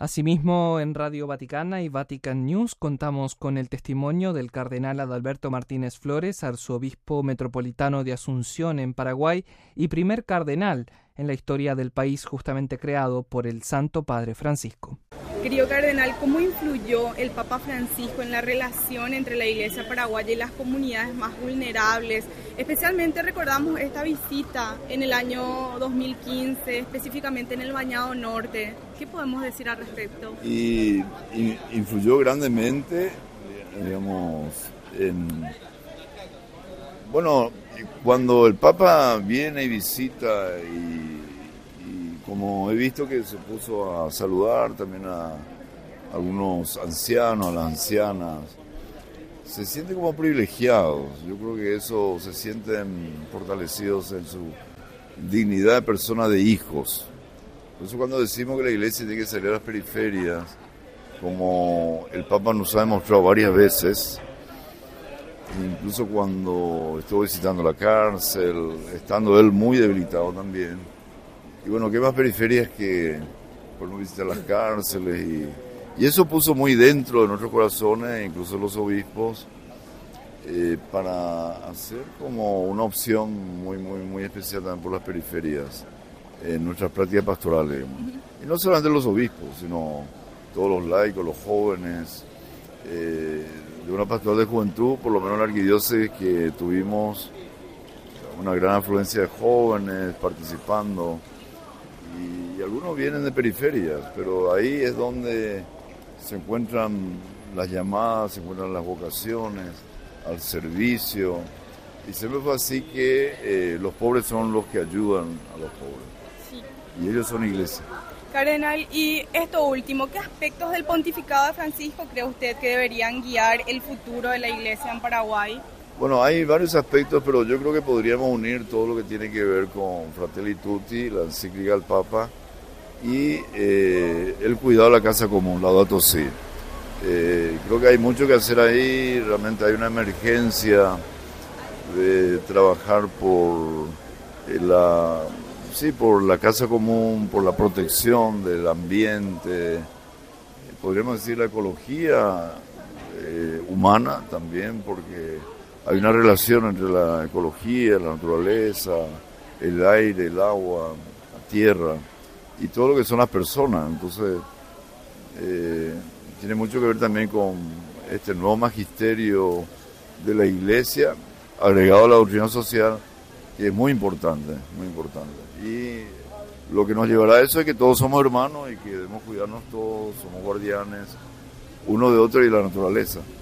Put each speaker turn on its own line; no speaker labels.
Asimismo, en Radio Vaticana y Vatican News contamos con el testimonio del cardenal Adalberto Martínez Flores, arzobispo metropolitano de Asunción en Paraguay y primer cardenal en la historia del país justamente creado por el Santo Padre Francisco.
Querido cardenal, ¿cómo influyó el Papa Francisco en la relación entre la Iglesia paraguaya y las comunidades más vulnerables? Especialmente recordamos esta visita en el año 2015, específicamente en el Bañado Norte. ¿Qué podemos decir al respecto?
Y influyó grandemente, digamos, cuando el Papa viene y visita y como he visto que se puso a saludar también a algunos ancianos, a las ancianas, se sienten como privilegiados. Yo creo que eso, se sienten fortalecidos en su dignidad de persona de hijos. Por eso cuando decimos que la iglesia tiene que salir a las periferias, como el Papa nos ha demostrado varias veces, incluso cuando estuvo visitando la cárcel, estando él muy debilitado también. Y bueno, ¿qué más periferias que por no visitar las cárceles? Y eso puso muy dentro de nuestros corazones, incluso los obispos, para hacer como una opción muy especial también por las periferias en nuestras prácticas pastorales. Y no solamente los obispos, sino todos los laicos, los jóvenes, de una pastoral de juventud, por lo menos en la arquidiócesis, que tuvimos una gran afluencia de jóvenes participando. Y algunos vienen de periferias, pero ahí es donde se encuentran las llamadas, se encuentran las vocaciones al servicio. Y siempre fue así que los pobres son los que ayudan a los pobres. Sí. Y ellos son iglesia.
Cardenal, y esto último, ¿qué aspectos del pontificado de Francisco cree usted que deberían guiar el futuro de la iglesia en Paraguay?
Bueno, hay varios aspectos, pero yo creo que podríamos unir todo lo que tiene que ver con Fratelli Tutti, la encíclica del Papa, y el cuidado de la casa común, Laudato Si. Creo que hay mucho que hacer ahí, realmente hay una emergencia de trabajar por la casa común, por la protección del ambiente, podríamos decir la ecología humana también, porque hay una relación entre la ecología, la naturaleza, el aire, el agua, la tierra y todo lo que son las personas. Entonces, tiene mucho que ver también con este nuevo magisterio de la Iglesia, agregado a la doctrina social, que es muy importante, muy importante. Y lo que nos llevará a eso es que todos somos hermanos y que debemos cuidarnos todos, somos guardianes uno de otro y de la naturaleza.